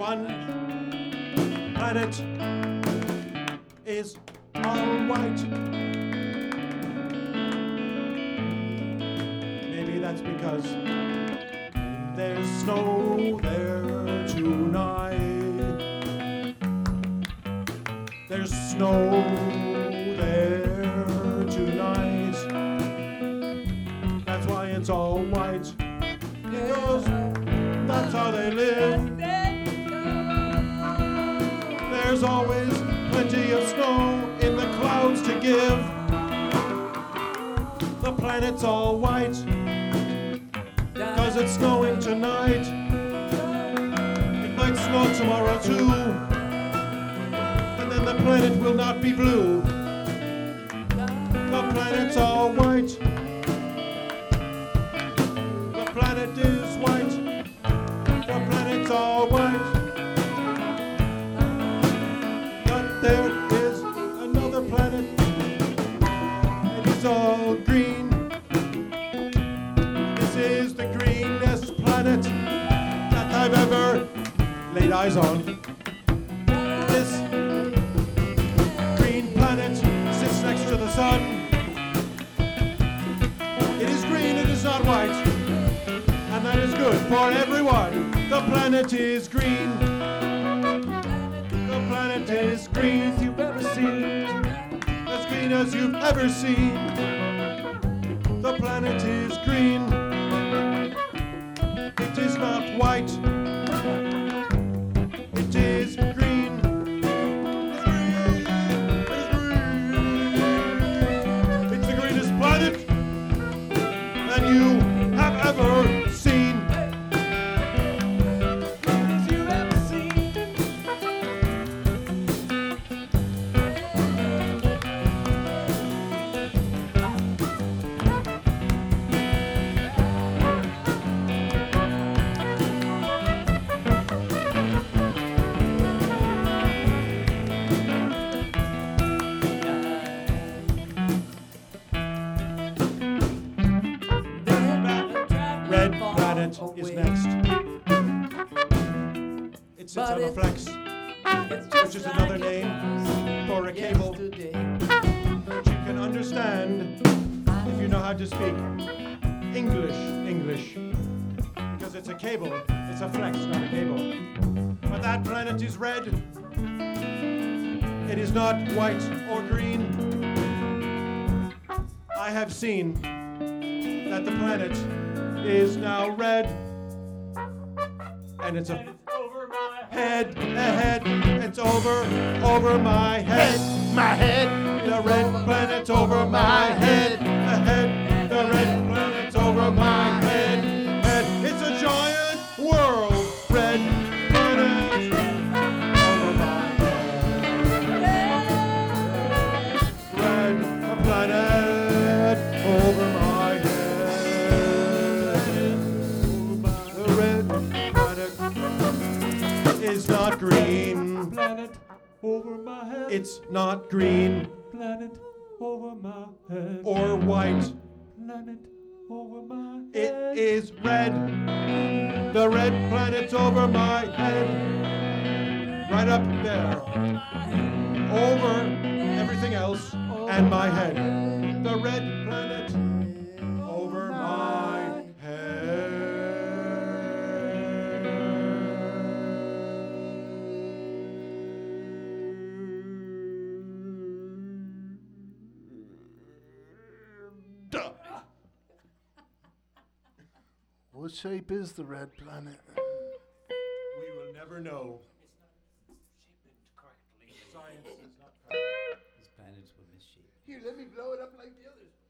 one planet is all white. Maybe that's because there's snow there tonight. There's snow there tonight. That's why it's all white. Because that's how they live. There's always plenty of snow in the clouds to give. The planet's all white, 'cause it's snowing tonight. It might snow tomorrow too, and then the planet will not be blue. The planet's all white. The planet is white. The planet's all white. But there is another planet. It is all green. This is the greenest planet that I've ever laid eyes on. This green planet sits next to the sun. It is green, it is not white. And that is good for everyone. The planet is green. The planet is green as you've ever seen. As green as you've ever seen. The planet is green. It is not white. It is green. It's green. It's green. It's the greenest planet that you have ever seen. As you've ever seen. Red planet is next. It sits on a flex, which is another name for a cable. Which you can understand if you know how to speak English. Because it's a cable. It's a flex, not a cable. But that planet is red. It is not white or green. I have seen that the planet is now red, and it's over my head, it's over my head, the red planet's over my head, the red planet's over my head, it's a giant world, red planet, over my head, red planet, over my head. It's not green. Planet over my head. It's not green. Planet over my head. Or white. Planet over my head. It is red. The red planet's over my head. Right up there. Over everything else and my head. The red planet over my head. What shape is the red planet? We will never know. Science is not correct. These planets were misshapen. Here, let me blow it up like the others.